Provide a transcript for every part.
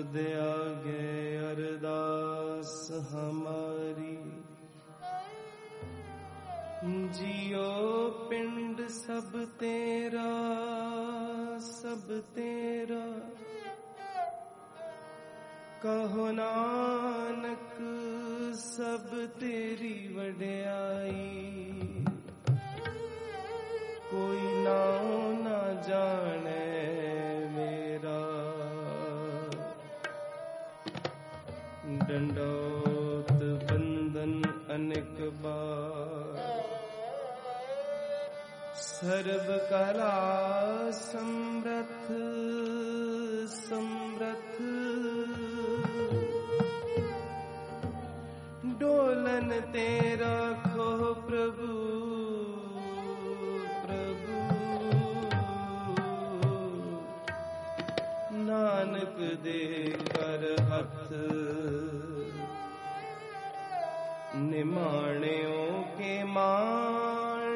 तुद आगे अरदास हमारी। जियो पिंड सब तेरा सब तेरा, कहो नानक सब तेरी वड्याई। कोई नाम ना जाने मेरा, दंडोत बंदन अनेक बार। सर्व कला समर्थ समर्थ, डोलन तेरा खो प्रभु प्रभु। नानक दे कर हथ, निमाणियों के मान,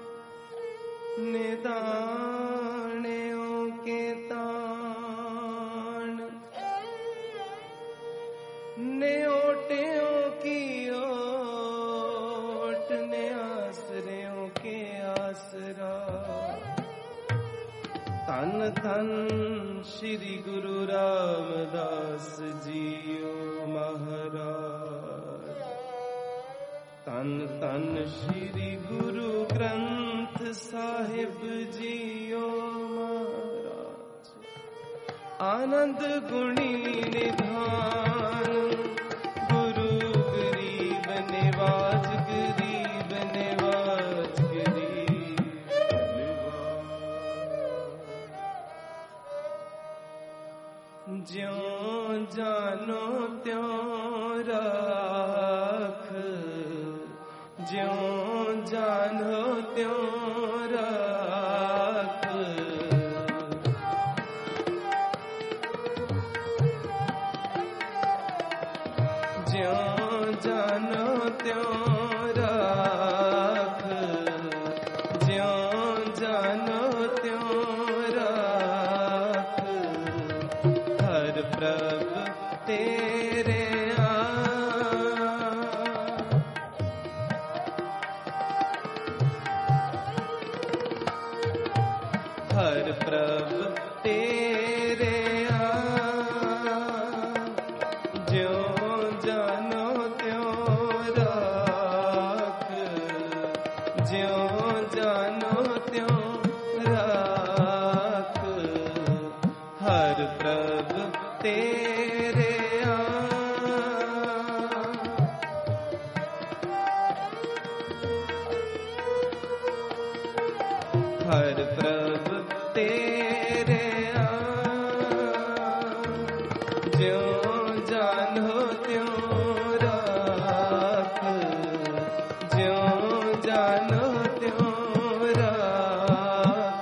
निदानियों के तान। न्योटियों की ओट, ने आसरियों के आसरा। तन तन श्री गुरु रामदास जीओ महाराज। तन तन श्री गुरु ग्रंथ साहिब जीओ महाराज। आनंद गुणी निधान, गुरु गरीब निवाज गरीब निवाज गरीब निवाज। ज्यों जानो त्यों राख, ज्यों जानो त्यों राख। ज्यों जानो त्यों राख, ज्यों जानो त्यों राख। हर प्रभ तेरे हर प्रभ तेरे ज्यों जानो त्यों राख, ज्यों जानो त्यों राख। हर प्रभ तेरे हर प्रभ तेरे ज्यों जानो त्यों राख, ज्यों जानो त्यों राख।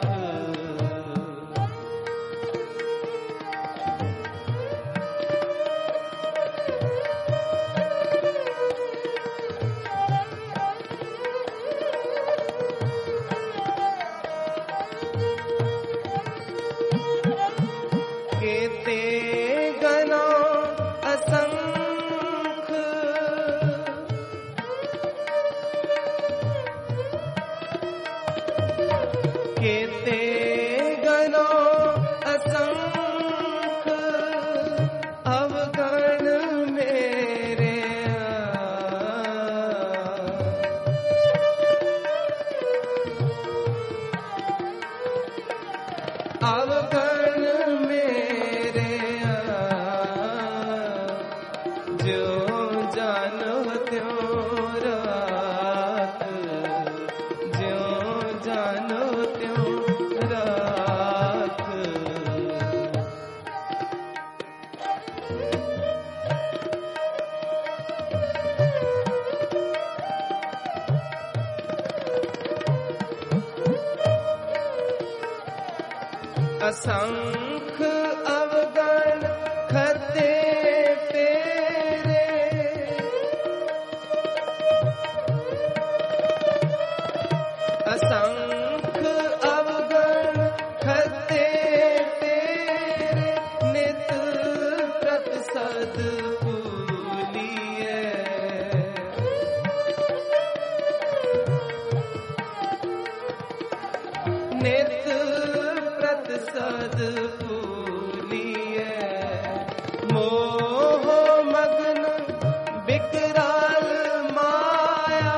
केते गना असंख, केते गना असंख। अवगण मेरे अवगण मेरे, ज्यों जानो त्यों राख, ज्यों जानो त्यों राख। असंख अवगण खते तेरे, असंख अवगण खते तेरे। नित सद फूलिए, नित प्रतसद फूलिए, मोह मग्न विकराल माया,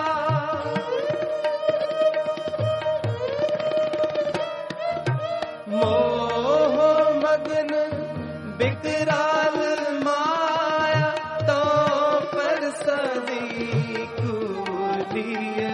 मोह मग्न विकराल माया, तो पर सदी कूलिए,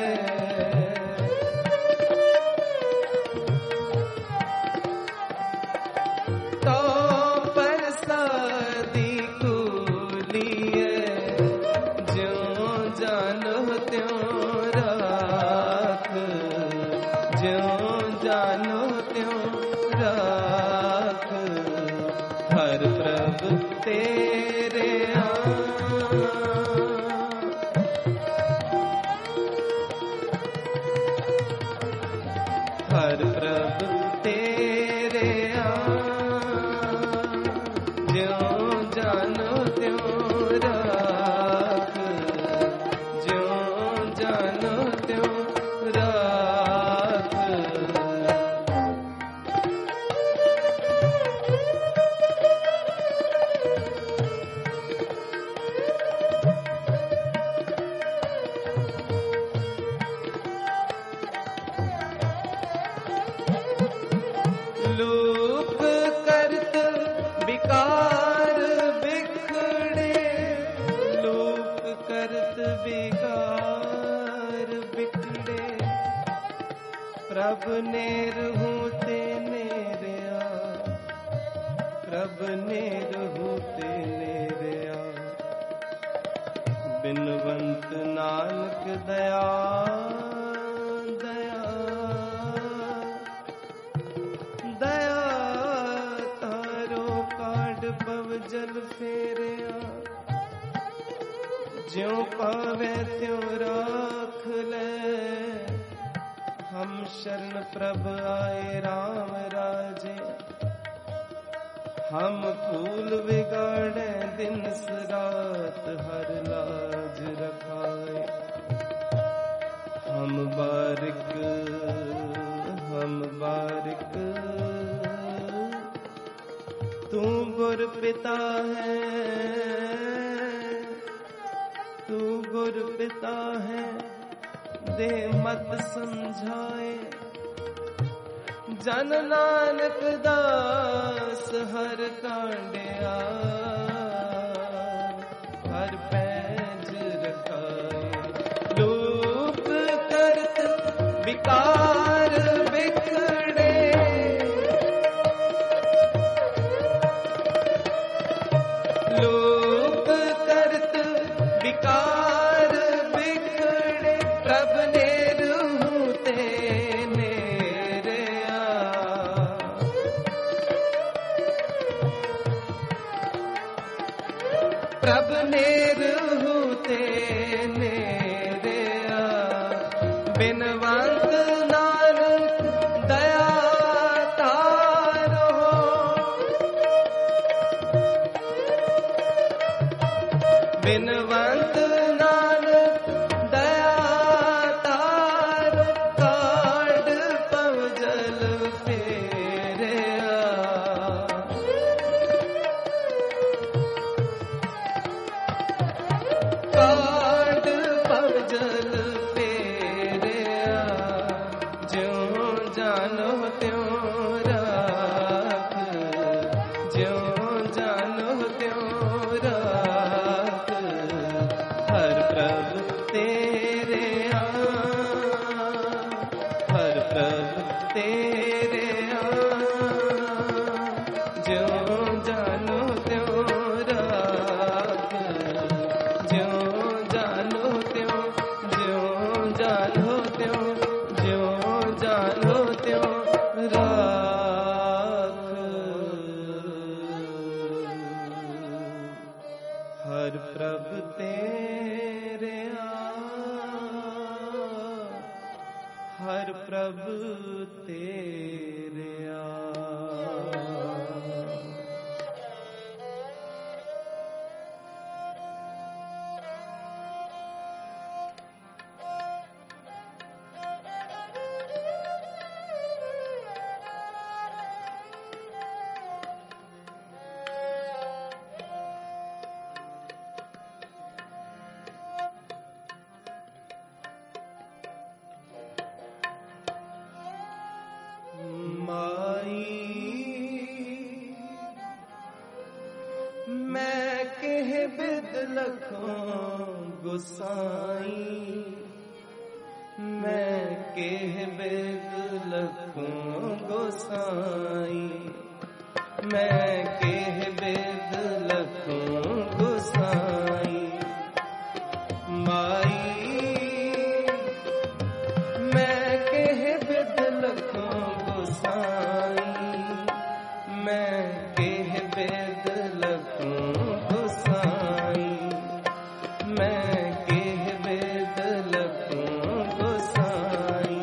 तो पर सदी कूलिए, ज्यों जानो त्यों राख, ज्यों जानो त्यों राख, हर प्रभु तेरे हर प्रभु तेरे ज्यों जानो त्यों राख, ज्यों जानो त्यों राख। लूप करत विकार बिखड़े, लूप करत विकार बिखड़े, प्रभ नेरहू ते नेरया, प्रभ नेरहू ते नेरया, बिनवंत नानक दया दया दया, तारो काढ़ पव जल फेरया, ज्यों पावे त्यों राख ले, हम शरण प्रभ आए राम राजे, हम फूल बिगाड़े दिन रात, हर लाज रखाए, हम बारिक तू गुर पिता है, तू गुर पिता है, दे मत समझाए, जन नानक दास हर कांडिया, हर पैज रखाए, लूप करत विकार बिखड़े, लूप करत विकार बिखड़े, प्रभ नेरहू ते नेरया, प्रभ नेरहू ते नेरया, बिनवंत नानक दया तारो, बिनवंत नानक दया तारो, काढ़ पव जल फेरया, काढ़ पव जल फेरया, ज्यों जानो त्यों राख, ज्यों जानो त्यों राख, हर प्रभु तेरे हर प्रभु तेरे ज्यों जानो त्यों राख, ज्यों जानो त्यों, ज्यों जानो त्यों, ज्यों जानो त्यों राख, हर प्रभु तेरे हर प्रभु तेरे कह बिद लखों गुसाई, मैं कह बिद लखों गुसाई, मैं कह बिद लखों गुसाई। माई मैं कह बिद लखों गुसाई, मैं कह बिद लखों गुसाई, मैं कह बिद लखों गुसाई।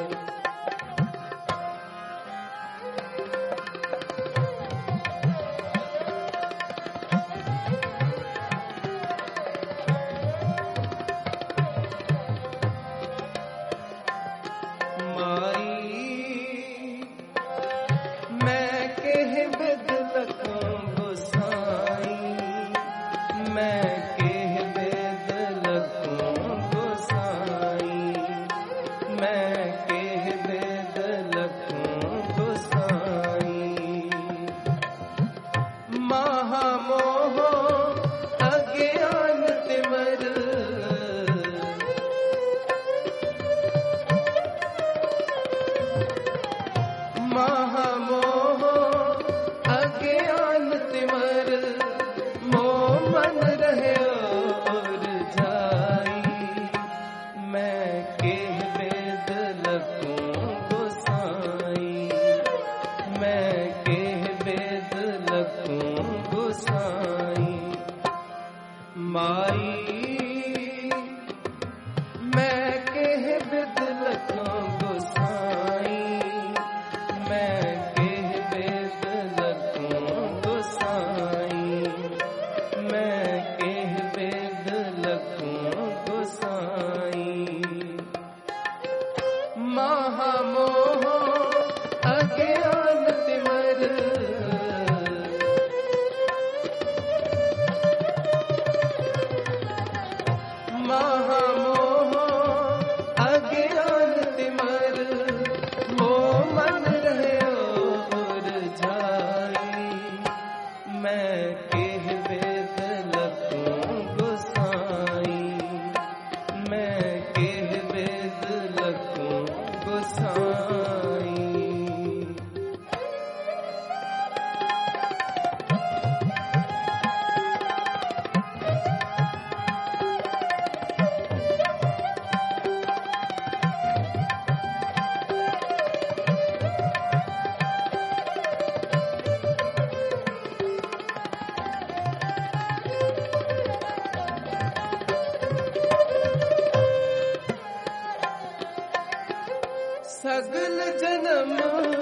सगल जन्म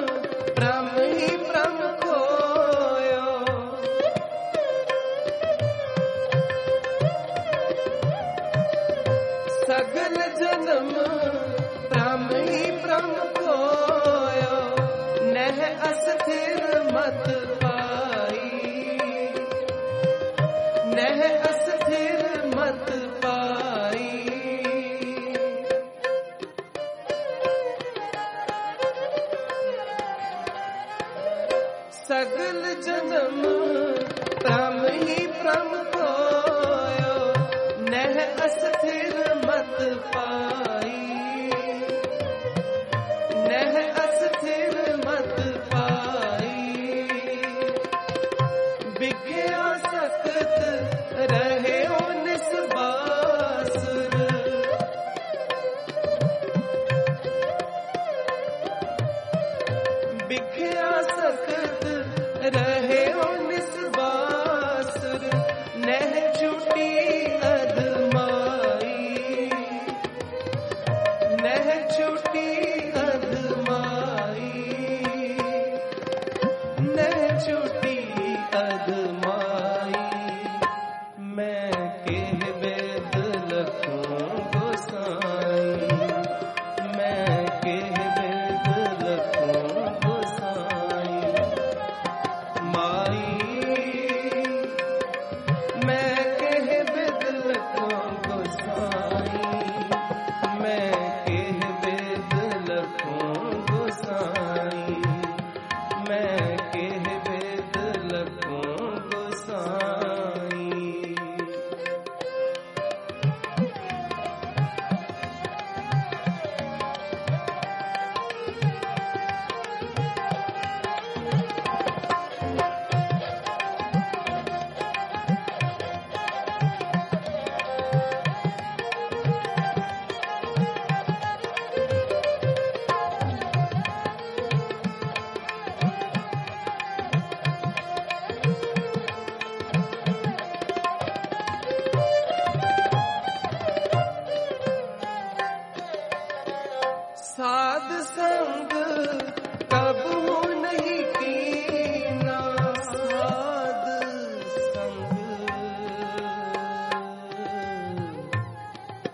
ब्रह्म ही ब्रह्म खोयो, सगल जन्म ब्रह्म ही ब्रह्म खोयो। नह अस्थिर मत पाई, नह अस्थिर मत पाई। सगल जन्म ब्रह्म ही ब्रह्म खोयो, नह अस्थिर मत पाई, नह अस्थिर मत पाई। बिगया सख्त रहे ओ निस्बासुर, बिगया सख्त रहे ओ निस्बासुर। नह छूटी अधमाई,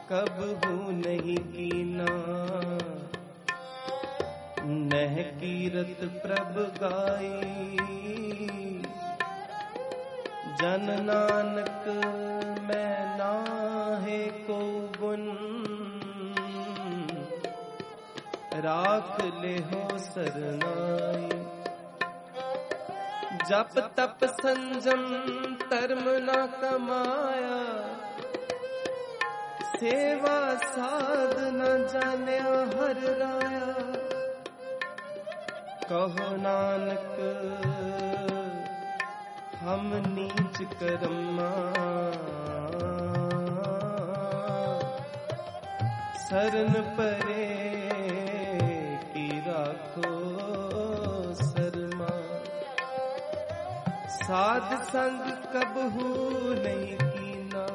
कबहू नहीं कीना। नह कीरत प्रभ गाई जन नानक मैं नाहे को गुन। राख ले हो सरनाई जप तप संजम धर्म न कमाया। सेवा साध न जान्या हर राया। कहो नानक हम नीच कर्मा। शरण परे की राखो शर्मा। साध संग कबहू नहीं कीना।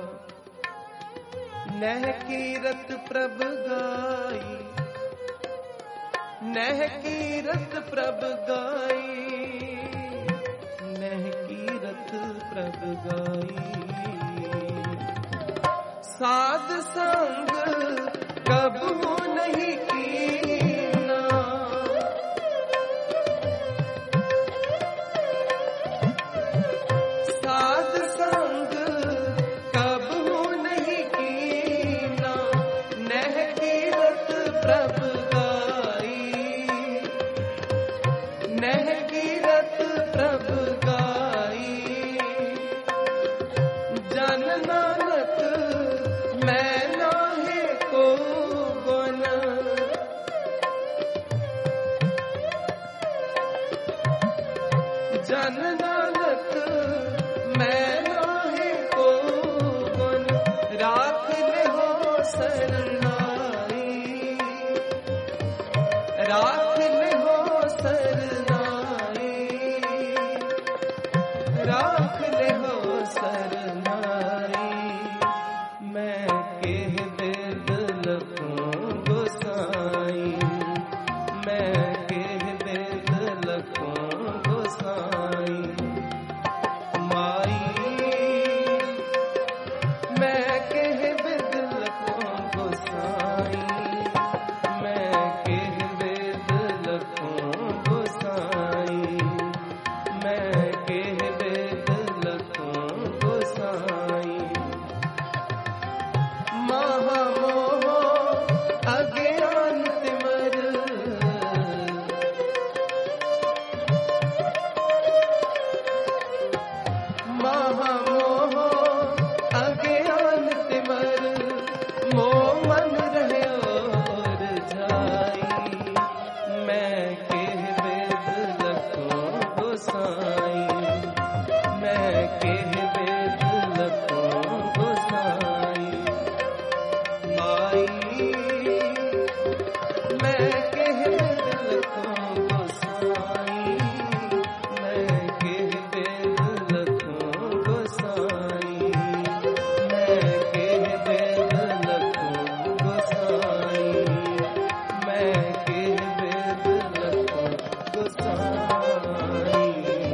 नह कीरत प्रभ गाई नह कीरत प्रभ गाई। नह कीरत प्रभ गाई। साध संग कबहू नहीं कीना। साध संग कबहू नहीं कीना। नह कीरत प्रभ गाई। नह कीरत प्रभ गाई। जन नानक मैं नाहे को गुन। जन नानक मैं नाहे को गुन। राख ले हो सरनाई। राख ले हो सरनाई। राख ले हो सरनाई। मैं केह वेद लखों गोसाई। मैं केह वेद लखों गोसाई। माई मैं केह वेद लखों गोसाई। मैं केह वेद लखों गोसाई। मैं केह वेद लखों गोसाई। महामोह अज्ञान तिमर। महामोह अज्ञान तिमर। मोह मन रहे और जाई। मैं केह वेद लखों गोसाई। मैं केह वेद लखों गोसाई। माई मैं केह वेद लखों गोसाई। मैं केह वेद लखों गोसाई। मैं केह वेद लखों गोसाई। मैं केह वेद लखों गोसाई।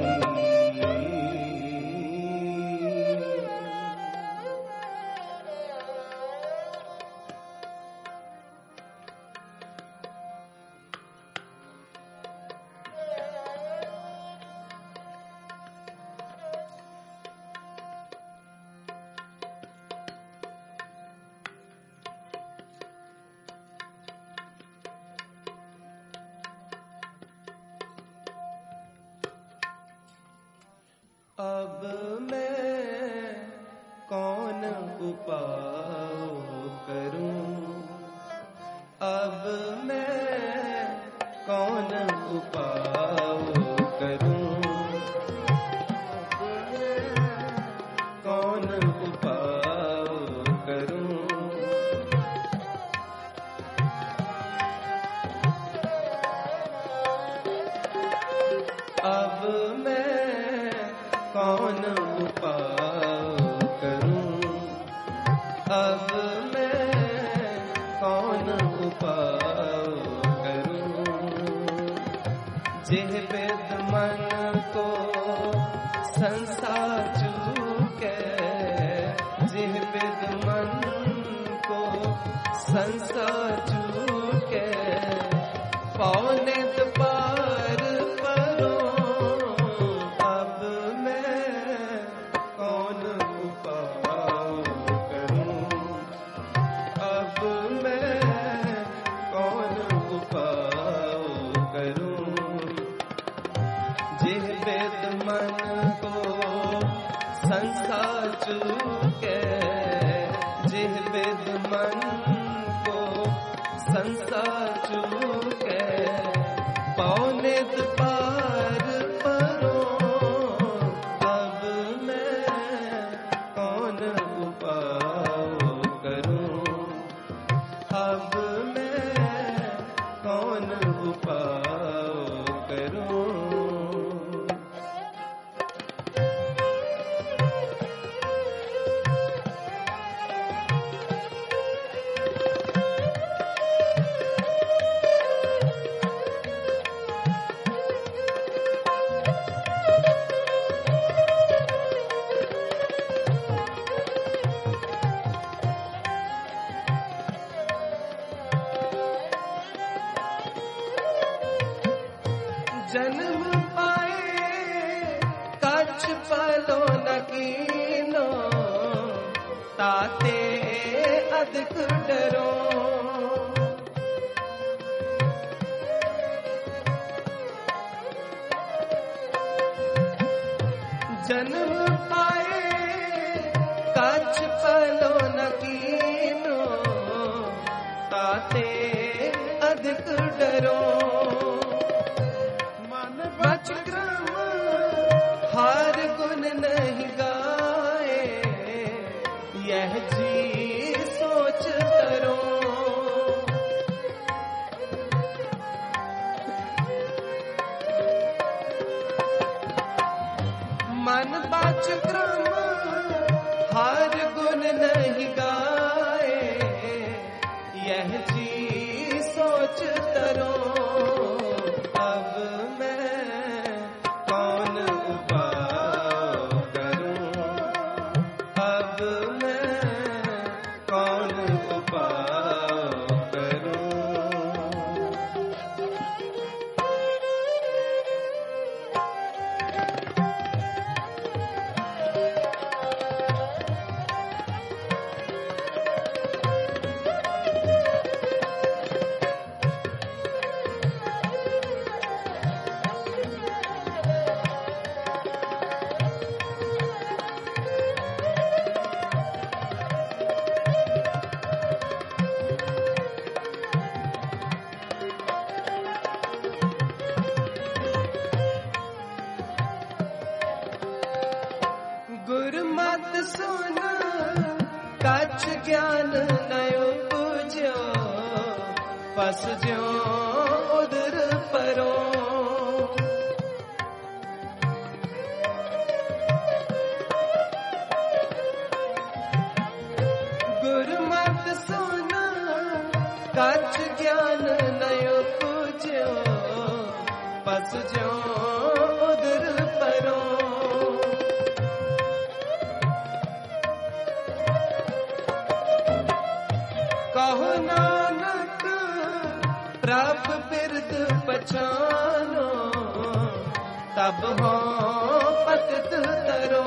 अब मैं कौन उपाय करूं। अब मैं कौन उपाय करूं। कौन उपाय करूं। अब मैं कौन उपाय करूं। अब मैं कौन उपाय करूं। जिह वेद मन को संसार चूके। जिह वेद मन को संसार चूके पौने पार परो अब मैं कौन उपाय करूं अब मैं कौन उपाय करूं जिह वेद मन को संसार चूके जिह वेद मन को संसार चूके पौने पार परो अब मैं कौन उपाय करूं अब मैं कौन उपाय करूं जन्म पाए कछ पलो न कीनो ताते अधिक डरो जन्म पाए कछ पलो न कीनो ताते अधिक डरो बच क्रम हर गुण नहीं गाए यह जी सोच करो मन बच क्रम हर गुण नहीं गाए यह जी सोच करो गुरमत सुन कछ ज्ञान नयो पूज्यो पस ज्यो उदर परो गुरमत सुन कछ ज्ञान नयो पूज्यो पस ज्यो उदर परो कहो नानक प्रभ बिरद पछानो तब हो पतित तरो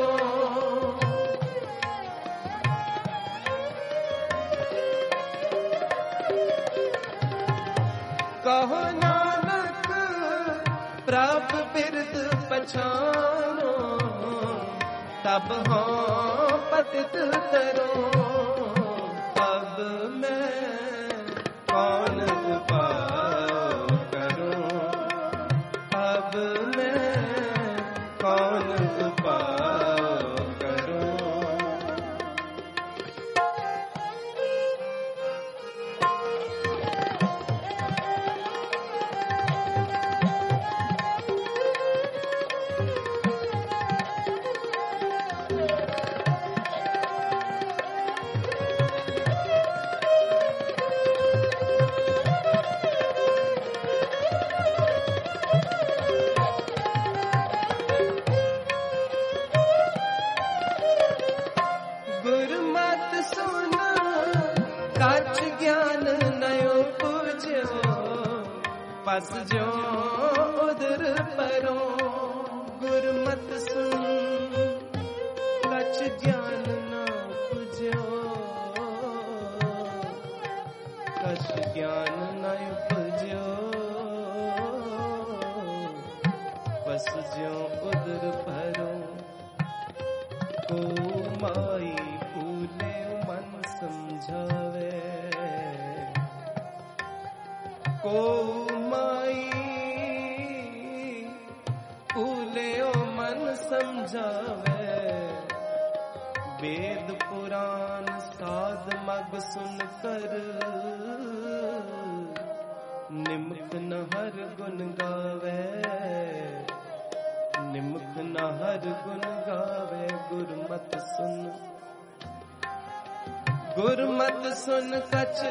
कहो नानक प्रभ बिरद पछानो तब हो पतित तरो अब मैं कौन उपाय करूं अब मैं कौन उपाय करूं कछ ज्ञान पस जो उधर परो गुरमत सुन कछ ज्ञान न उपजो कछ ज्ञान न उपजो पस जो उधर परो को माई फूले मन समझावे को समझावे वेद पुराण साध मग सुन कर निमुख न हर गुण गावे निमुख न हर गुण गावे गुरमत सुन कछ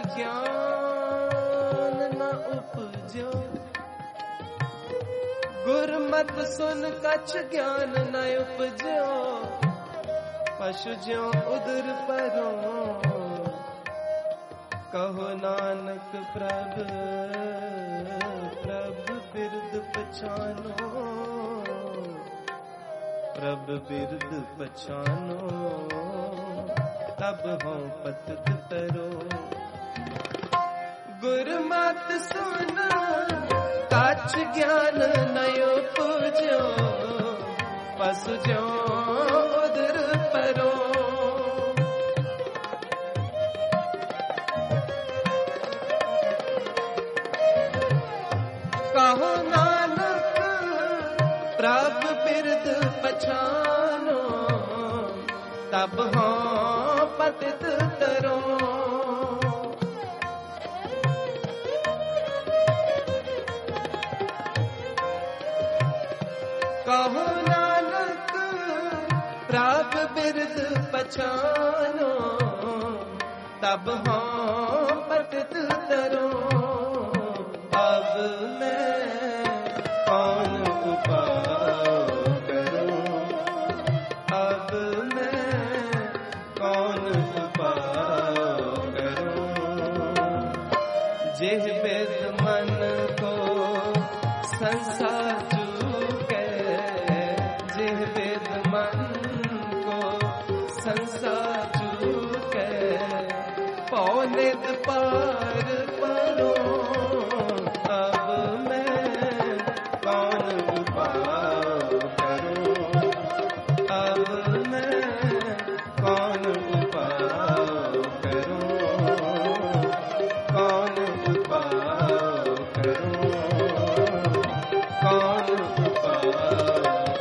ज्ञान न उपजो गुरमत सुन कछ ज्ञान न उपजो पशु ज्यों उदर परो कहो नानक प्रभ बिरद पछानो प्रभ बिरद पछानो तब हो पतित तरो गुरमत सुन कछ ज्ञान न उपजो पशु ज्यों उदर परो कहो नानक प्रभ बिरद पछानो तब हो पतित तरो कहो नानक प्रभ बिरद पछानो तब हो पतित तरो अब मैं कौन उपाय करूं अब मैं कौन उपाय करूं जिह बिद मन को संसार चूके जिह बिद मन को संसार चूके पौनित पार परो अब मैं कौन उपाय करूं अब मैं कौन उपाय करूं कौन उपाय करूं कौन उपाय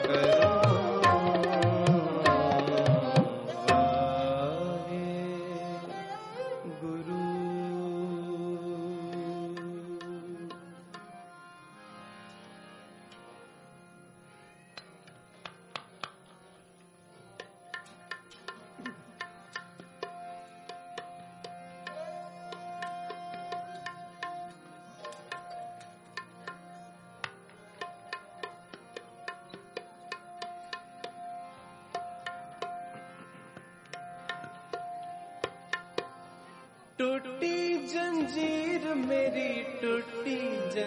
टूटी जंजीर मेरी टूटी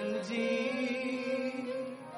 जंजीर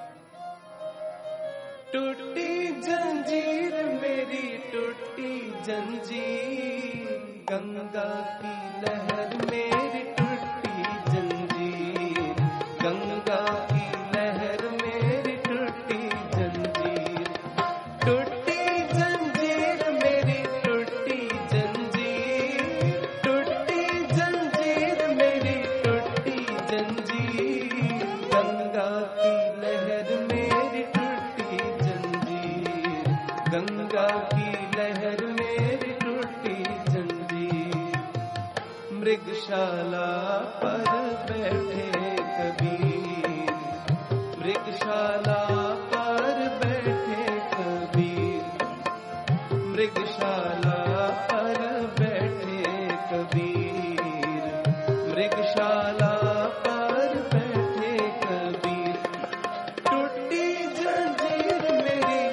टूटी जंजीर मेरी टूटी जंजीर गंगा की लहर मेरी टूटी जंजीर गंगा की लहर मेरी टूटी जंजीर टूटी जंजीर मेरी टूटी जंजीर टूटी जंजीर मेरी टूटी जंजीर गंगा की लहर मेरी टूटी जंजीर गंगा की लहर मेरी टूटी जंजीर मृगशाला पर बैठे कबीर मृगशाला पर बैठे कबीर मृगशाला पर बैठे कबीर मृगशाला पर बैठे कबीर टूटी जंजीर मेरी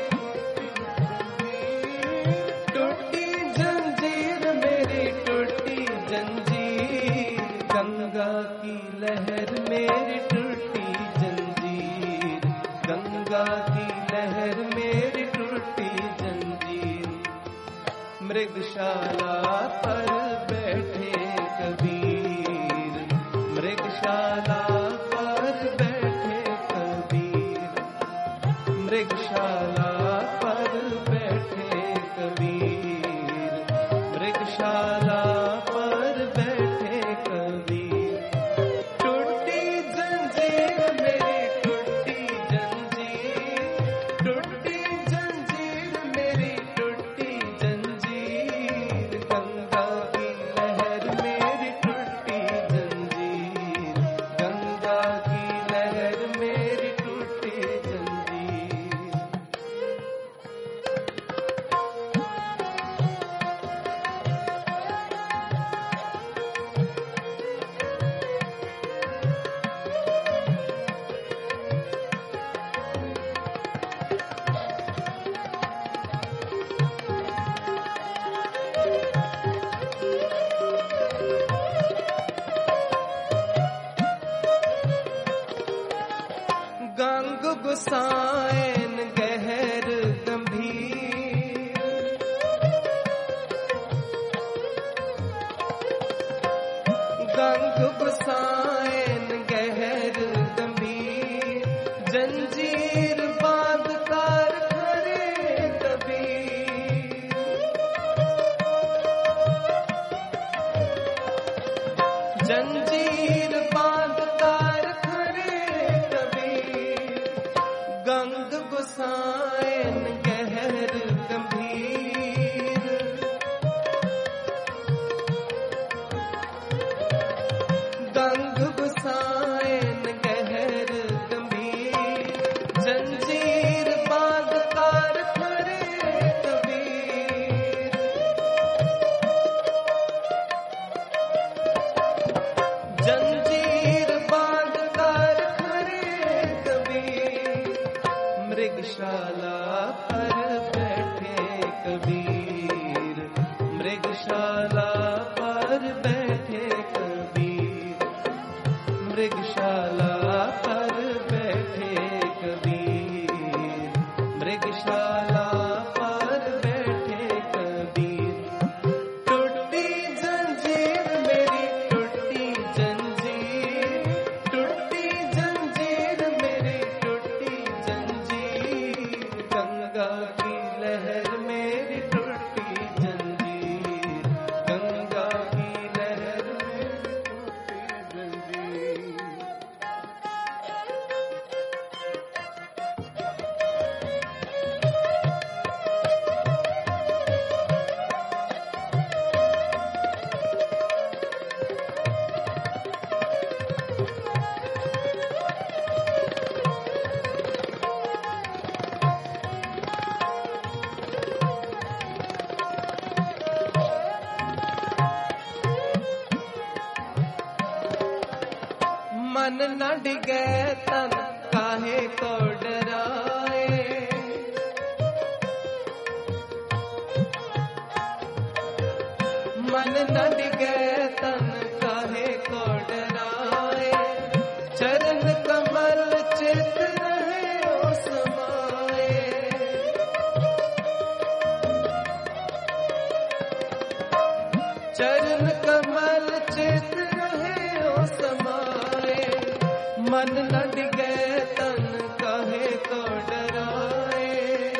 टूटी जंजीर मेरी टूटी जंजीर गंगा की लहर मेरी टूटी मृगशाला पर बैठे कबीर, मृगशाला पर बैठे कबीर, मृगशाला पर बैठे कबीर, मृगशाला पर बैठे कबीर। टूटी जंजीर मेरी टूटी जंजीर, टूटी जंजीर मेरी टूटी जंजीर, गंगा की लहर मेरी टूटी जंजीर, गंगा की लहर मेरी टूटी जंजीर। गंग गुसाएन गहर गंभीर, गंग गुसाएन गहर गंभीर, जंजीर बांध कर खरे कबीर, जंजीर बांध कर खरे कबीर, गंग गुसाएन गहर गंभीर, गंग गुसाएन गहर गंभीर, जंजीर बांध कर खरे कबीर, जंजीर बांध कर खरे कबीर। मृगशाला पर बैठे कबीर, मृगशाला पर बैठे कबीर, मृगशाला पर बैठे कबीर, मृगशाला पर बैठे कबीर। टूटी जंजीर मेरी टूटी जंजीर, टूटी जंजीर मेरी टूटी जंजीर, गंगा की लहर मेरी टूटी जंजीर, गंगा की लहर मेरी टूटी जंजीर। मन न डिगे तन काहे को डराए, मन न डिगे तन काहे को डराए, चरण कमल चित रहे ओ समाए, चरण कमल चित रहे ओ समाए, मन न डिगे तन काहे को डराए,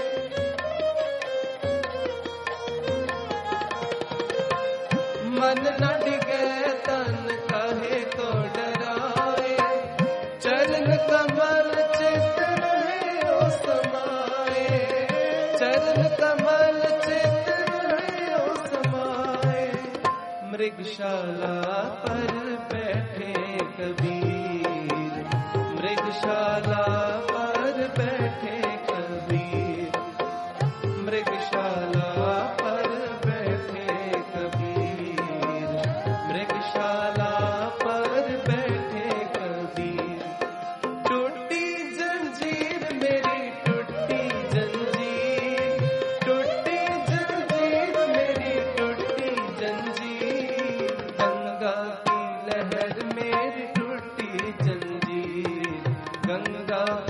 मन न डिगे तन काहे को डराए, चरण कमल चित रहे ओ समाए, चरण कमल चित रहे ओ समाए। मृगशाला पर बैठे कबीर, मृगशाला पर बैठे कबीर, मृगशाला पर बैठे कबीर, मृगशाला पर बैठे कबीर। टूटी जंजीर मेरी टूटी जंजीर, टूटी जंजीर मेरी टूटी जंजीर, गंगा की लहर मेरी टूटी जंजीर, गंगा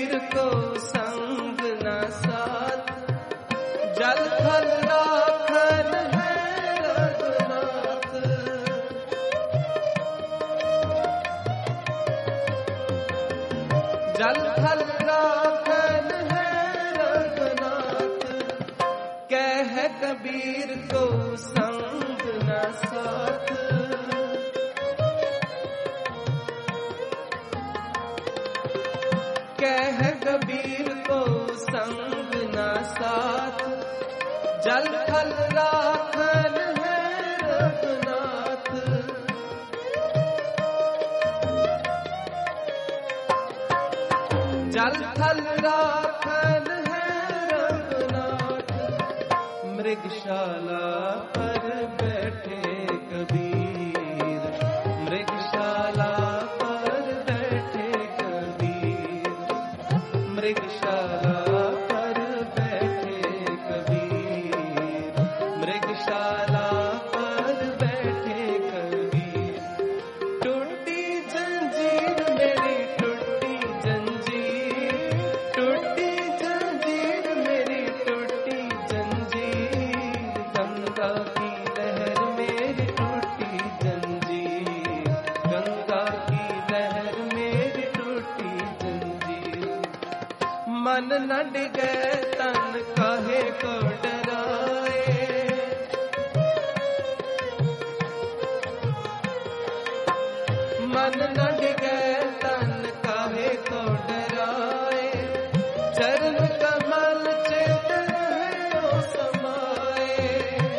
कबीर को संग न साथ, जल थल राखन है रघुनाथ। जल थल राखन है रघुनाथ, कह कबीर को संग न साथ। कह कबीर को संग न साथ, जल थल राखन है रघुनाथ। जल थल राखन है रघुनाथ, मृगशाला पर बैठे कबीर, मृगशाला पर बैठे कबीर, मृगशाला पर बैठे कबीर, मृगशाला पर बैठे कबीर। टूटी जंजीर मेरी टूटी जंजीर, टूटी जंजीर मेरी टूटी जंजीर, गंगा की लहर मेरी टूटी जंजीर, गंगा की लहर मेरी टूटी जंजीर। मन न डिगे तन काहे को डराए, मन न डिगे तन काहे को डराए, चरण कमल चित रहे समाए।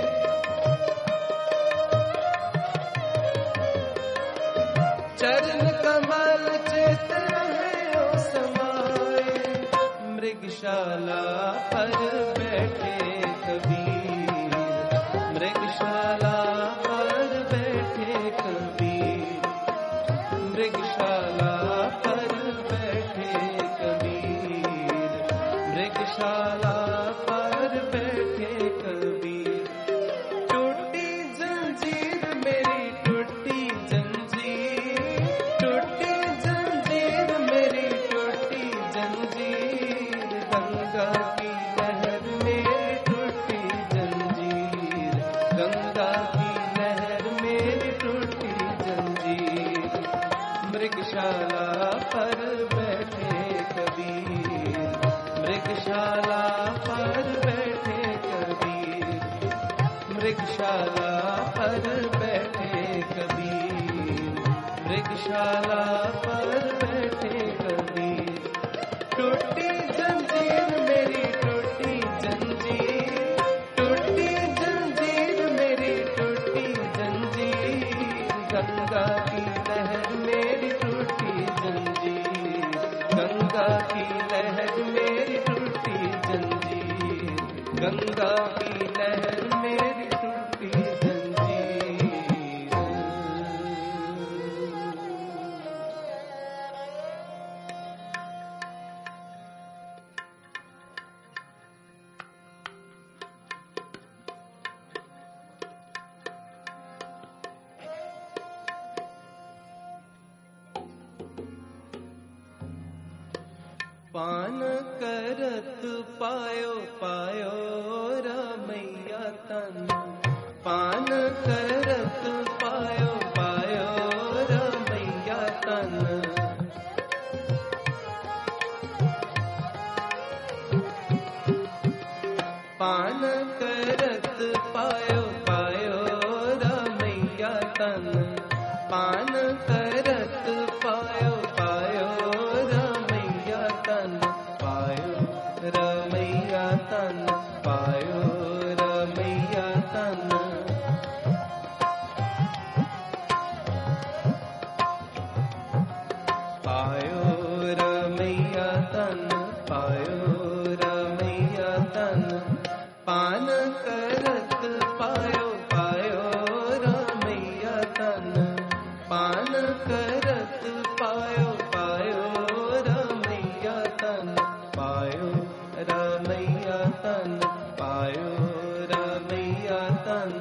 चरण कमल चित रहे समाए, मृगशाला पर बैठे कबीर, मृगशाला पर बैठे कबीर, मृगशाला पर बैठे कबीर, मृगशाला पर बैठे कबीर। टूटी जंजीर मेरी टूटी जंजीर, टूटी जंजीर मेरी टूटी जंजीर, गंगा की लहर मेरी टूटी जंजीर, गंगा की लहर मेरी टूटी जंजीर। मृगशाला पर बैठे कबीर, मृगशाला पर बैठे कबीर, मृगशाला पर बैठे कबीर, मृगशाला पर बैठे कबीर। टूटी जंजीर मेरी टूटी जंजीर, टूटी जंजीर मेरी टूटी जंजीर, गंगा की लहर मेरी टूटी जंजीर, गंगा की लहर मेरी टूटी जंजीर, गंगा की लहर मेरी टूटी जंजीर। पान करत पायो पायो रमैया तन, पान करत पायो पायो रमैया तन। पान करत पायो पायो रमैया तन, पान करत पायो पायो रमैया तन, पायो रमैया तन, पायो रमैया तन। पायो रमैया तन, पायो रमैया तन, पान करत पायो पायो रमैया तन, पान करत पायो पायो रमैया तन, पायो रमैया तन, पायो रमैया तन।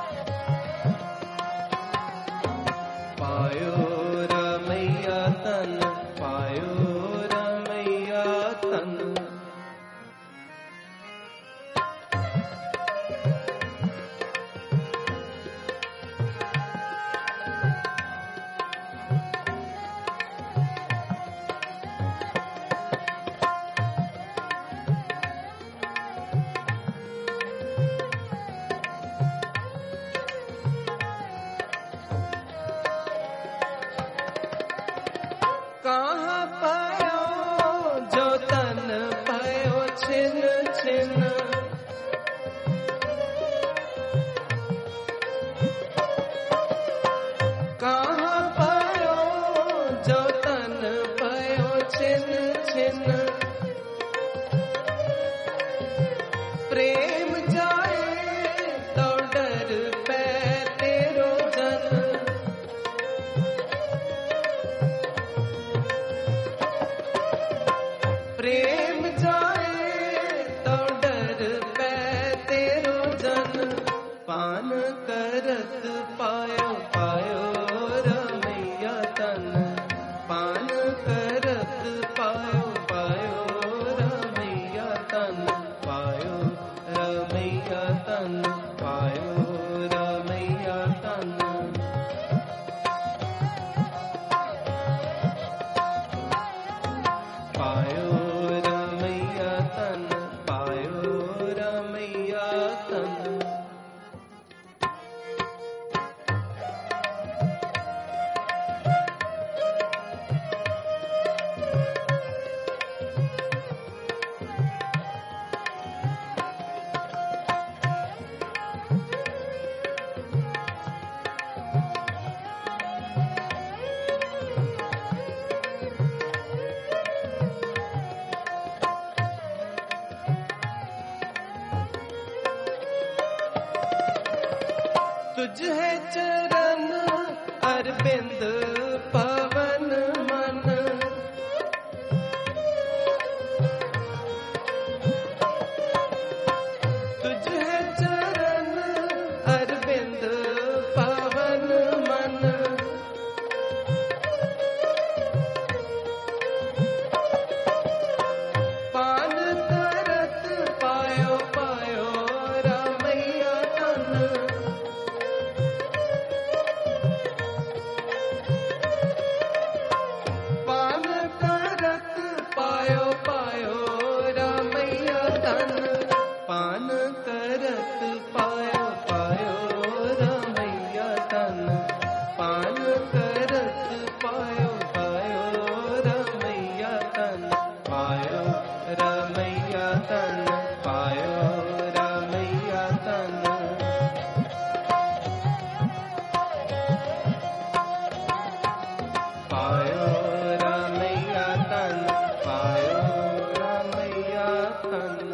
पायो रमैया तन, तन पायो रमैया तन। कहाँ पायो जो तन पायो छिन छिन, कहाँ पायो जो तन पायो छिन छिन। प्रेम जाए तो डर पै तेरो जन, प्रेम जाए तो डर पै तेरो जन। पान करत पायो पायो रमैया तन, पान करत पायो पायो रमैया तन, पायो रमैया तन, पायो रमैया तन। पायो रमैया तन, पायो रमैया तन। तुझ है चरण अरविंद पवन मन, तुझ है चरण अरविंद पवन मन। पान करत पायो पायो रमैया तन, पान करत पायो पायो रमैया तन, पान करत पायो पायो रमैया तन, पान करत पायो पायो रमैया तन, पायो रमैया तन, पायो रमैया तन। पायो रमैया तन, पायो रमैया तन।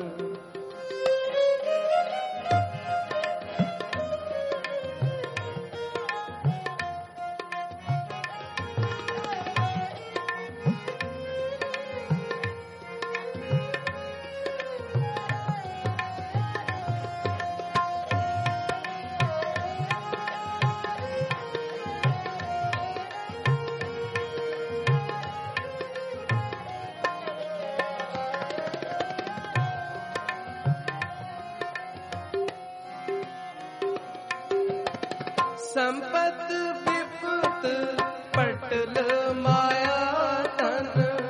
संपत विपत पटल माया तन,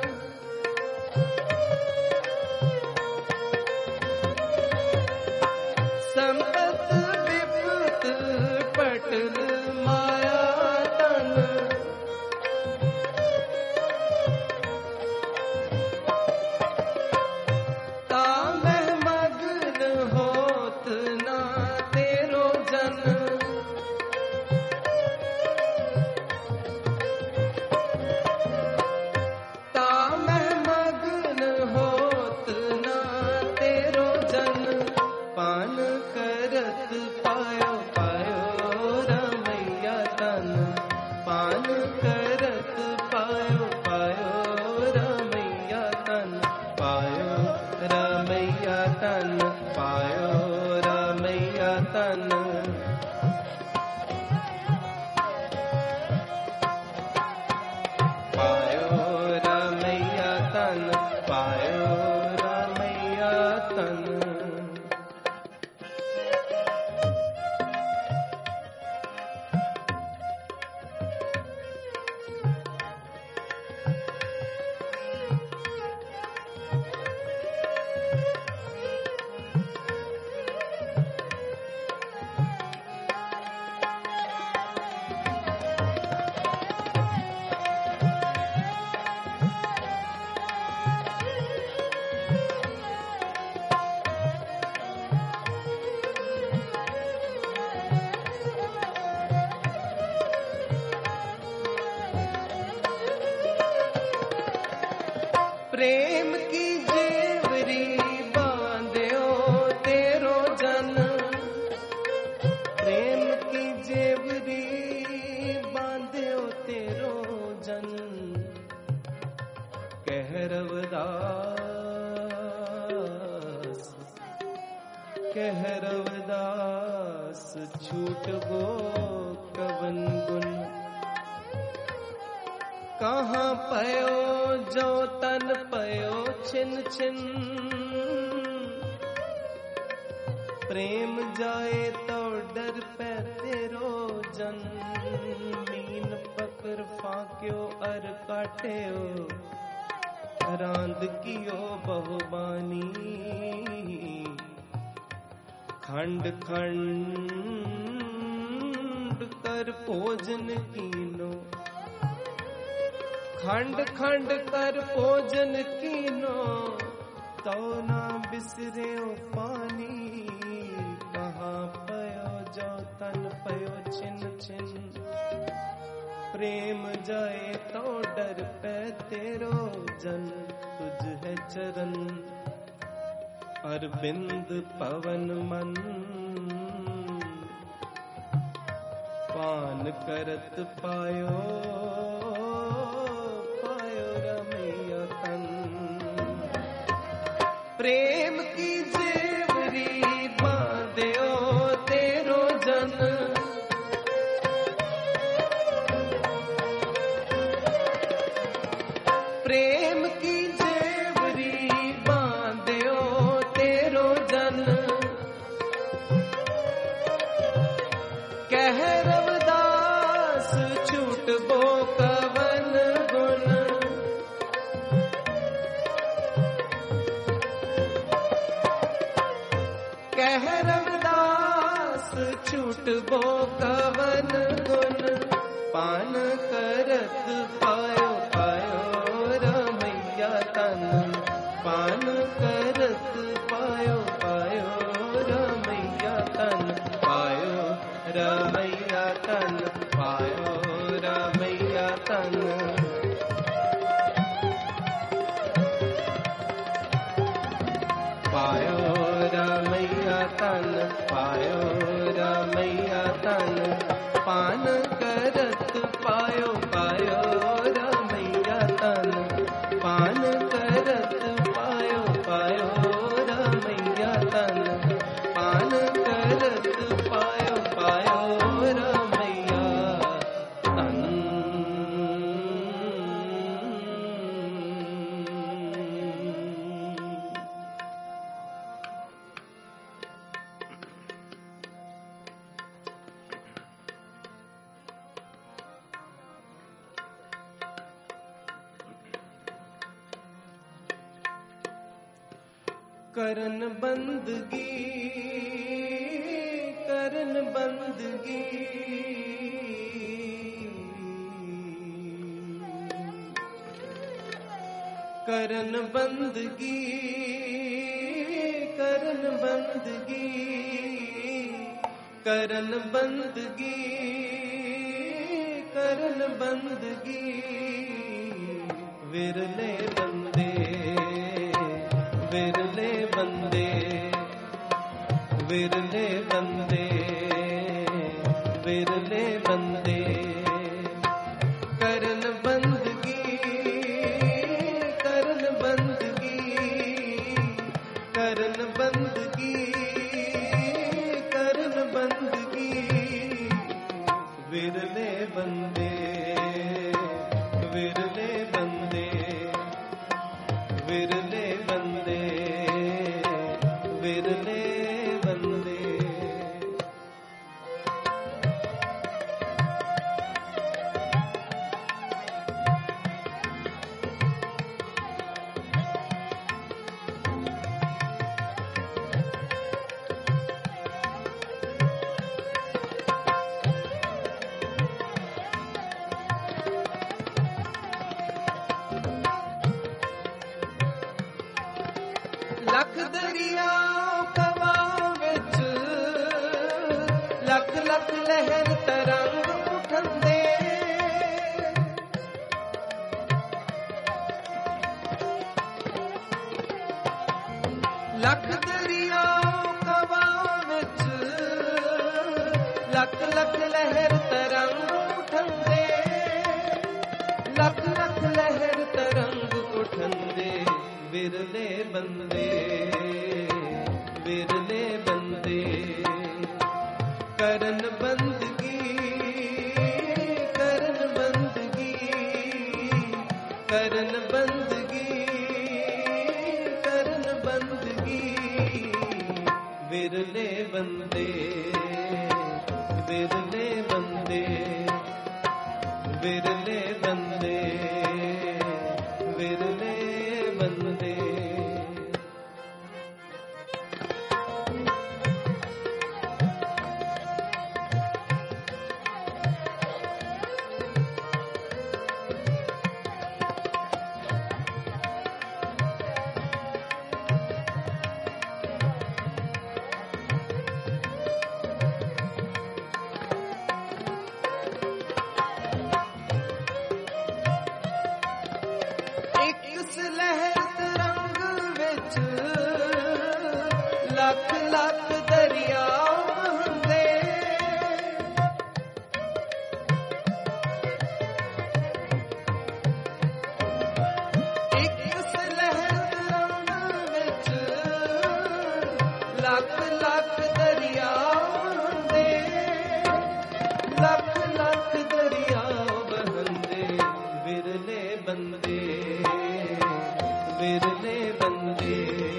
संपत विपत पटल माया तन। तामह मग्न होत ना तेरो जन, प्रेम की जेवरी बांध्यो तेरो जन, प्रेम की जेवरी बांध्यो तेरो जन। कह रवदास, कह रवदास छूट गो कवन गुण। कहाँ पयो जो तन पयो छिन छिन, प्रेम जाए तो डर पे तेरो जन। मीन पकड़ फाक्यो अर काट्यो, रांद कियो बहुबानी। खंड खंड कर भोजन कीनो, खंड खंड कर भोजन कीनो, तो ना बिसरेओ पानी। कहाँ पयो जो तन पयो छिन छिन, प्रेम जाए तो डर पे तेरो जन। तुझ है चरण अरविंद पवन मन, पान करत पायो पायो रमैया तन। प्रेम की जेवरी बांध्यो तेरो जन, प्रेम की जेवरी बांध्यो तेरो जन। कह रवदास छूट बो कवन गुण। कह रवदास छूट बो कवन गुण। पान करत पायो पायो रमैया तन, पान करत पायो पायो रमैया तन। पायो रमैया तन, पायो रमैया तन। पायो रमैया तन, पायो रमैया तन। पान करत पायो पायो रमैया तन, पान करत पायो पायो रमैया तन। पान करत पायो पायो रमैया तन। करन बंदगी, करन बंदगी, करन बंदगी, करन बंदगी, करन बंदगी, करन बंदगी। विरले बंदे, विरले बंदे, विरले बंदे, विरले बंदे। करन बंदगी, करन बंदगी, करन बंदगी, करन बंदगी। विरले बंदे, विरले बंदे, विरले बंदे, विरले बंदे। लख दरिया कवा विच, लख लख लहर तरंग लख दरियाओं कवां विच लख लख लहर तरंग उठंदे लख लख लहर तरंग उठंदे विरले बंदे करन बंदगी करन बंदगी करन बंदगी करन बंदगी विरले बंदे विरले बंदे विरले बंदे विरले बंदे लख लख दरिया बहंदे एक लहर तरंग विच लख लख दरिया बहंदे लख लख दरिया बहंदे विरले बंदे विरले बंदे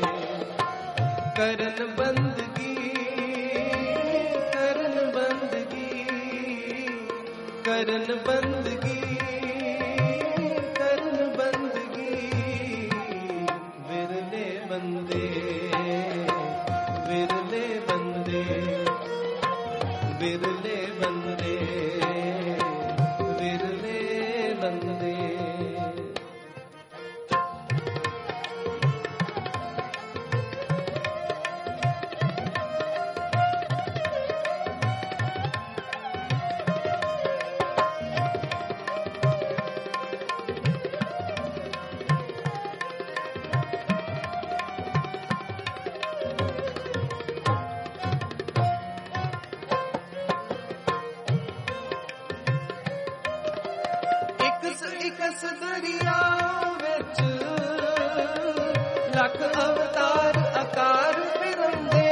करन बंदगी करन बंदगी करन बंदगी करन बंदगी विरले बंदे विरले बंदे विरले बंदे विरले बंदे इकस दरिया विच लख अवतार आकार फिरंदे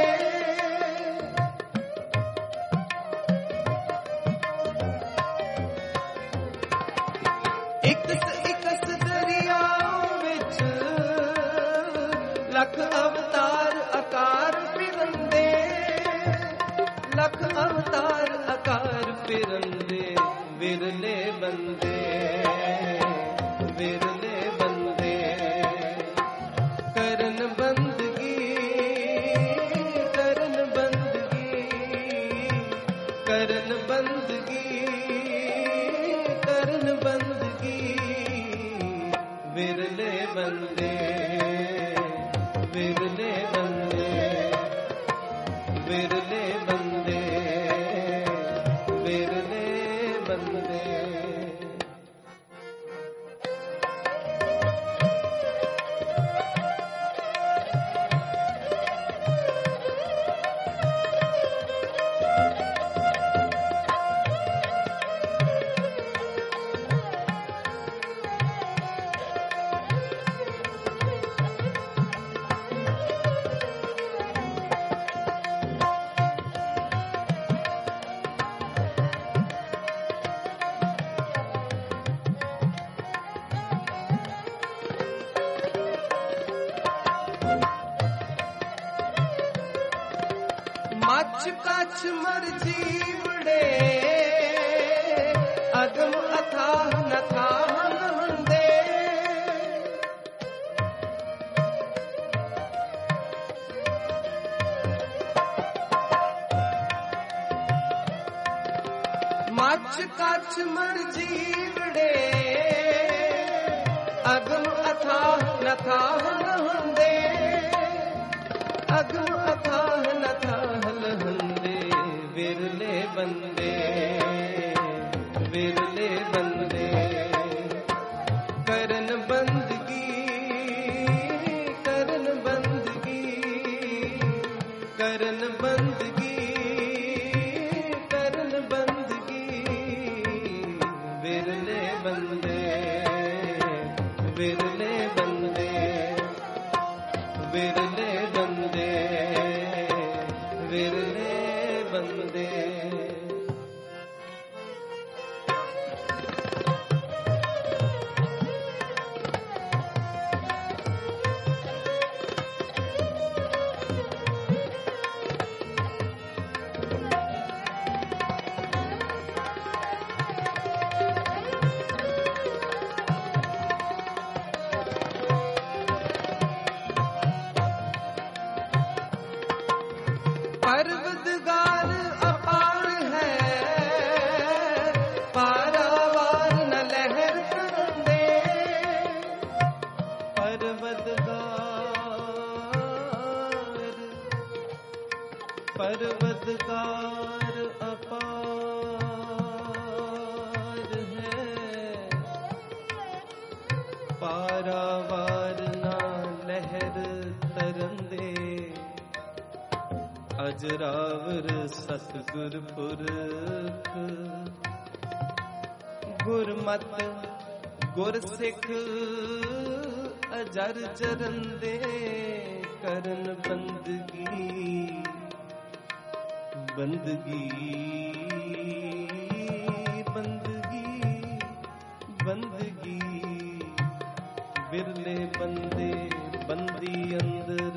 इकस दरिया विच लख अवतार आकार फिरंदे लख अवतार आकार फिरंदे विरले बंदे विरले बंदे करन बंदगी करन बंदगी करन बंदगी करन बंदगी विरले बंदे विरले बंदे विरले बंदे विरले बंदे मच कछ मर जीवड़े अगम अथाह नथाह नहंदे मच कछ मर जीवड़े अगम अथाह नथाह नहंदे अगम अथाह नथाह लहंदे विरले बंदे विरले बंदे करन बंदगी करन बंदगी विरले बंदे, विरले बंदे, विरले बंदे। परवदगार अपार है, पारावार न लहर करंदे। परवदगार अपार है, पारावार न लहर तरंदे। अजरावर सतगुर पुरख, गुरमत गुर सिख अजर जरंदे। करन बंदगी, बंदगी, बंदगी, बंदगी। बिरले बंदे बंदी अंदर,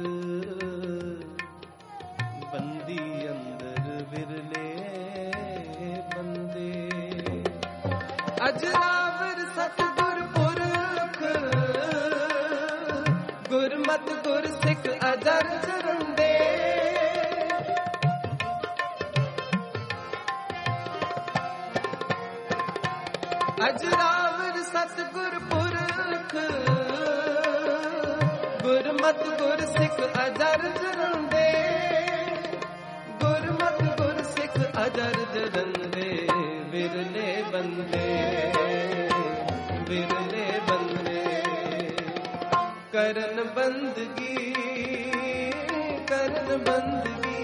बंदी अंदर विरले बंदे। अजरावर सतगुर पुरख, गुरमत गुर सिख अजर जरंदे। अजरावर सतगुर पुरख, गुरमत गुर सिख अजर जरंदे। गुरमत गुर सिख अजर जरंदे। विरले बंदे, विरले बंदे। करन बंदगी, करन बंदगी,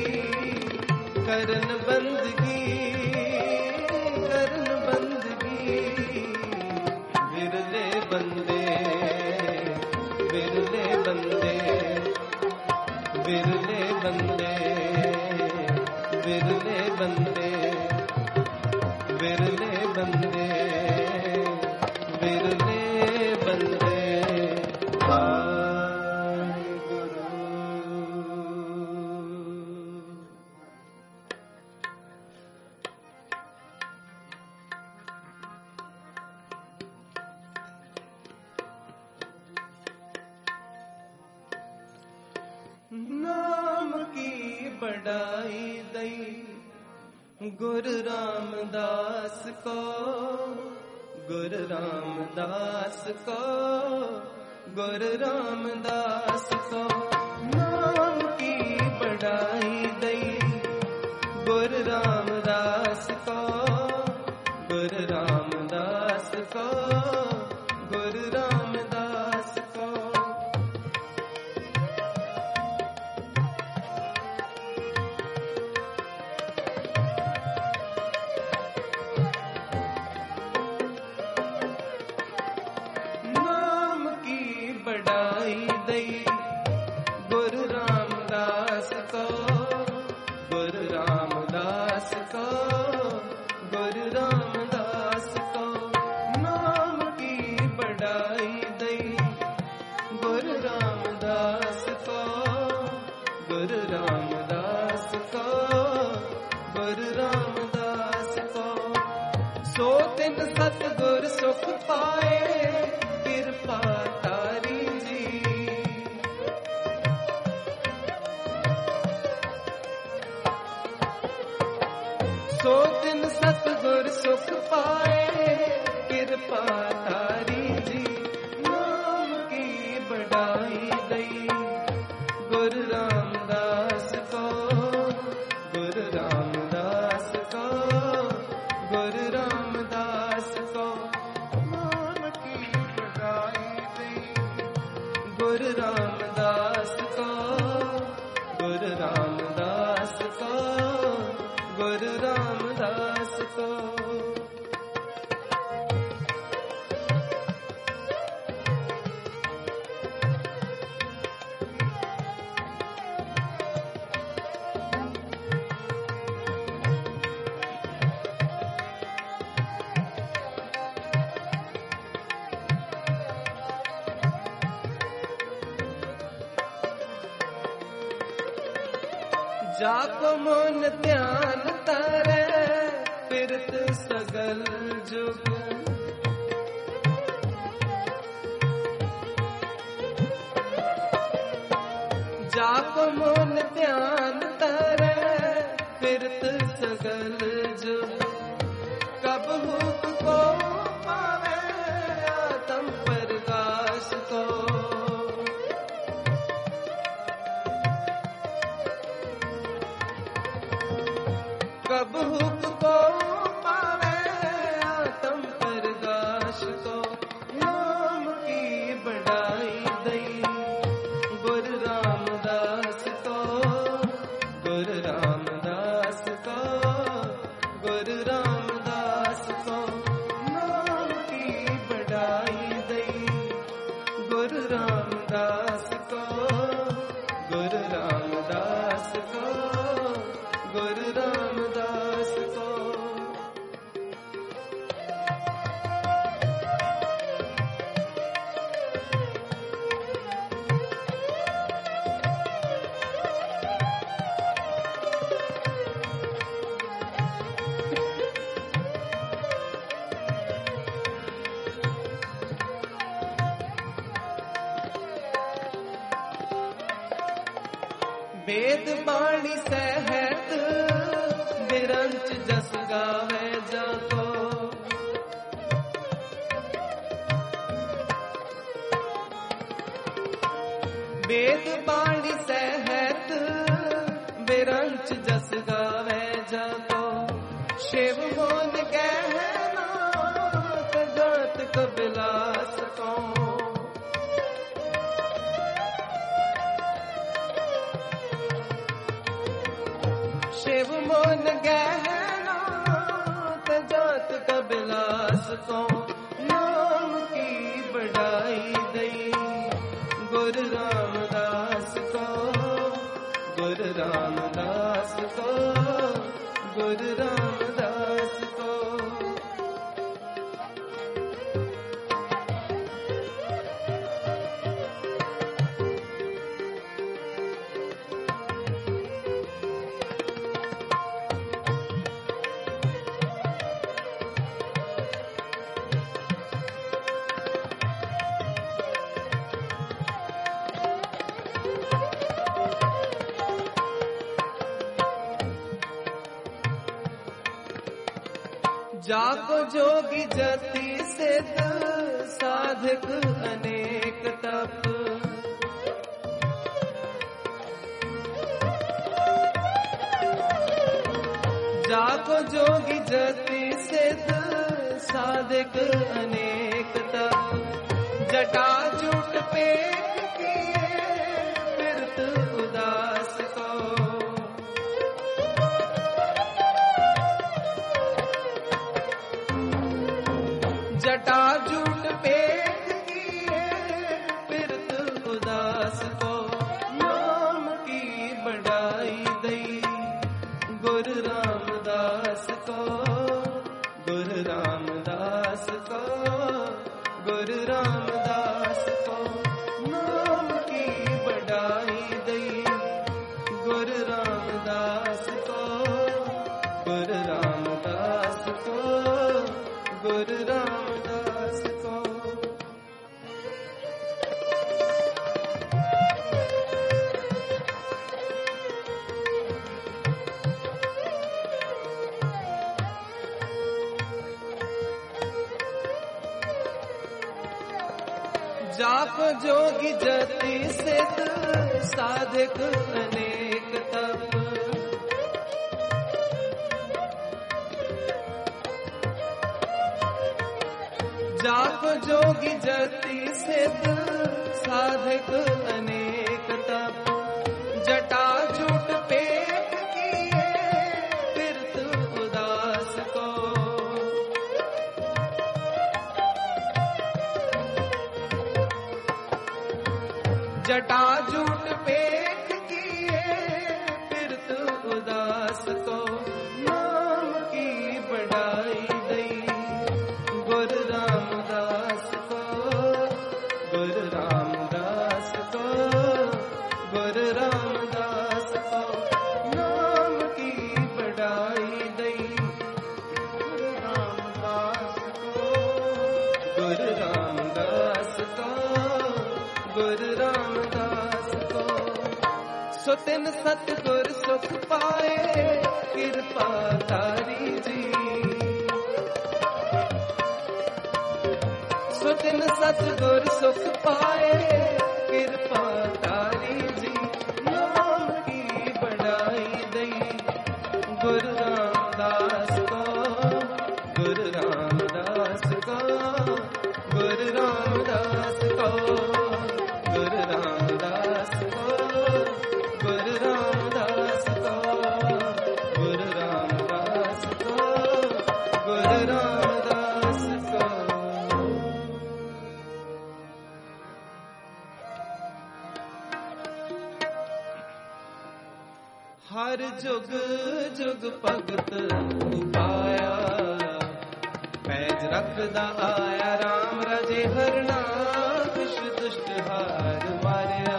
करन बंदगी, करन बंदगी। विरले बंदे, विरले बंदे, विरले बंदे, विरले बंदे, विरले बंदे, विरले बंदे। वाहिगुरु। नाम की बड़ाई दई गुरु रामदास को, गुरु रामदास को, गुरु रामदास को। नाम की बड़ाई दई गुरु रामदास को, गुरु रामदास को, गुरु रामदास को। बड़ाई दई गुरु रामदास को, गुरु रामदास को, गुरु रामदास को। नाम की बड़ाई दई गुरु रामदास को, गुरु रामदास को, गुरु रामदास को। सो तिन सतगुर सुख पाए, कृपा तारी जी। सो दिन सतगुर सुख पाए, कृपा तारी जी। नाम की बड़ाई दई गुरु रामदास को, गुरु रामदास को, गुरु रामदास को। नाम की बड़ाई दई गुरु रामदास को, गुरु रामदास को, गुरु रामदास को। जाको मन ध्यान तारे फिरत सगल जुग जाको मन ध्यान तारे फिरत सगल जुग कब हुक को पावे आत्म प्रकाश को कब हुक को पावे आत्म प्रकाश को नाम की बढ़ाई दई गुरु रामदास को गुरु रामदास को गुरु रामदास को नाम की बढ़ाई दई गुरु रामदास को गुरु रामदास को गुरु रामदास को वेद बाणी सहत बिरंच जस गावे जाको वेद बाणी सहत बिरंच जस गावे जाको शिव मोन कहना गात कबिलास को शिव मोन गहना जात कबिलास को नाम की बढ़ाई दई गुरु रामदास को गुरु रामदास को गुरु रामदास को जाको जोगी जति सिद्ध साधक अनेक तप जाको जोगी जति सिद्ध साधक अनेक तप जटा जूट पेट किए फिरत उदास को जटा जूट पेट किए फिरत उदास को नाम की बढ़ाई दई गुरु रामदास को गुरु रामदास को गुरु रामदास को नाम की बढ़ाई दई गुरु रामदास को गुरु रामदास को गुरु रामदास को जाको जोगी जति सिद्ध साधक अनेक तप जाको जोगी जति सिद्ध साधक अनेक तप जटा जूट पेट किए फिरत उदास को जटा जूट पेट किए फिरत उदास को नाम की बढ़ाई दई गुरु रामदास को गुरु रामदास को गुरु रामदास को गुरु रामदास को। सो तिन सतगुर सुख पाए कृपा तारी जी। सो तिन सतगुर सुख पाए कृपा तारी जी। नाम की बढ़ाई दई गुरु रामदास को, गुरु रामदास को, गुरु रामदास को, गुरु रामदास को, गुरु रामदास को, गुरु रामदास को, गुरु रामदास को। हर जुग जुग भगत उपाया, पैज रखदा आया राम राजे हरना। दुष्ट दुष्ट हार मारिया,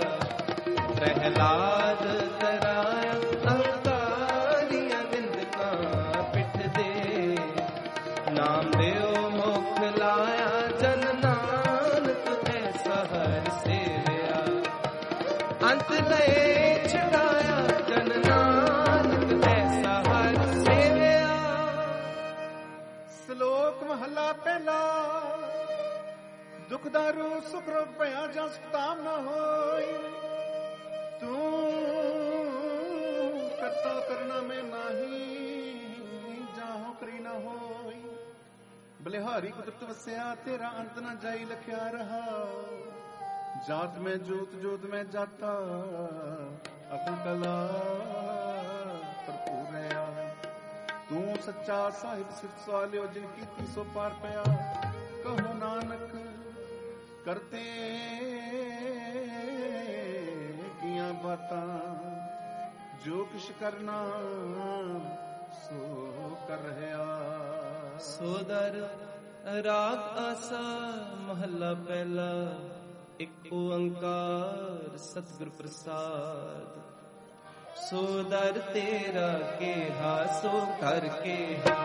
प्रहलाद तराया अहंकारिया निंदका पिठ दे। नाम देओ मुख लाया जन नानक ऐसा हर सेविया। अंत लय छुड़ाया जन नानक ऐसा हर सेविया। श्लोक महला पहला। दुख दारू सुख रोग भया जस ताम न होई। तू करता करना में नाही, जाहो करी न होई। बलिहारी कुदरत वस्या तेरा अंत न जाई लख्या रहा। जात में जोत जोत में जाता, अपन कला भरपूर रहा। तू सच्चा साहिब सिर सवालियो जिनकी तीसो पार पया। कहो नानक करते किया बातां, जो किश करना सो कर रहा। सोदर राग आसा महला पहला। एक ओंकार सतगुर प्रसाद। सो दर तेरा के हासो कर के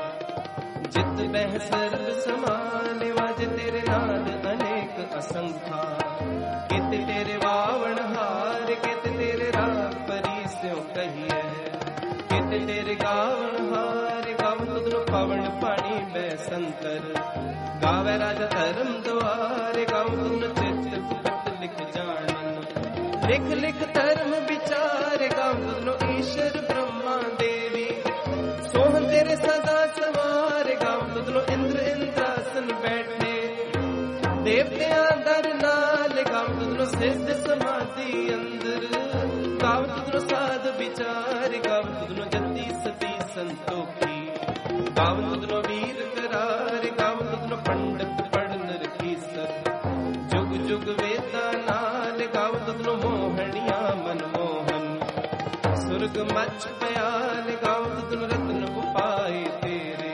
जित बह सर्व समान। वाज तेरे नाद अनेक असंख्या। कित तेरे वावण हार, कित तेरे राग परी स्यों कहिए। कित तेरे गावण हार, गाव तुधनु पवन पानी बैसंतर। गावे राजा धर्म द्वार, गाव तुधनु चित्र लिख जानन। लिख लिख धर्म विचार, गाव तुधनु ईश्वर ब्रह्मा देवी। सोहन तेरे सदा सवार, गाव तुधनु इंद्र इंद्रासन बैठे। देवतियां दर नाल, गाव तुधनु सिद्ध समाधि अंदर। गाव तुधनु साध विचार, गाव तुधनु जति सती संतोखी। गाव तुधनु वीर करार, गाव तुधनु पंडित पढ़ नर कीसर। जुग जुग वेदा नाल, गाव तुधनु मोहनिया मनमोहन। सुरग मच पयाल, गाव तुधनु रत्न उपाय तेरे।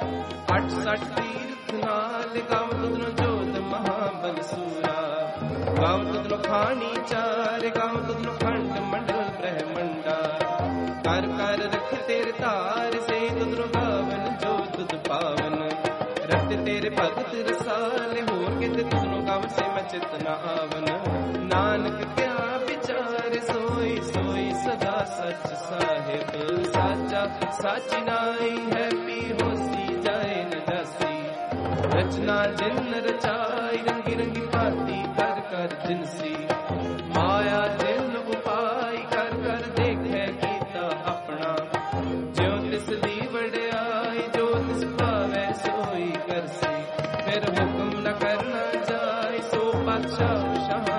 68 तीर्थ नाल, गाव तुधनु जोत महाबल सूरा। गाव तुधनु खानी चार, गाव तुधनु खंड मंडल ब्रह्मंडा। कर कर रख तेरे तार, से तुधनु गावन जो तुध पावन। रत तेरे भगत रसाले, होर कित तुधनु गावन से मैं चित न आवन। नानक क्या विचार, सोई सोई सदा सच साहिब। साचा साची नाई है पी होसी जाए न जासी। रचना जिन रचाई, रंगी रंगी भांति कर कर जिनसी। माया जिन उपाय कर कर देखे कीता अपना। ज्यों तिस दी वड्याई, जो तिस भावै सोई करसी। फिर हुक्म न करना जाय, सो पातशाह शाह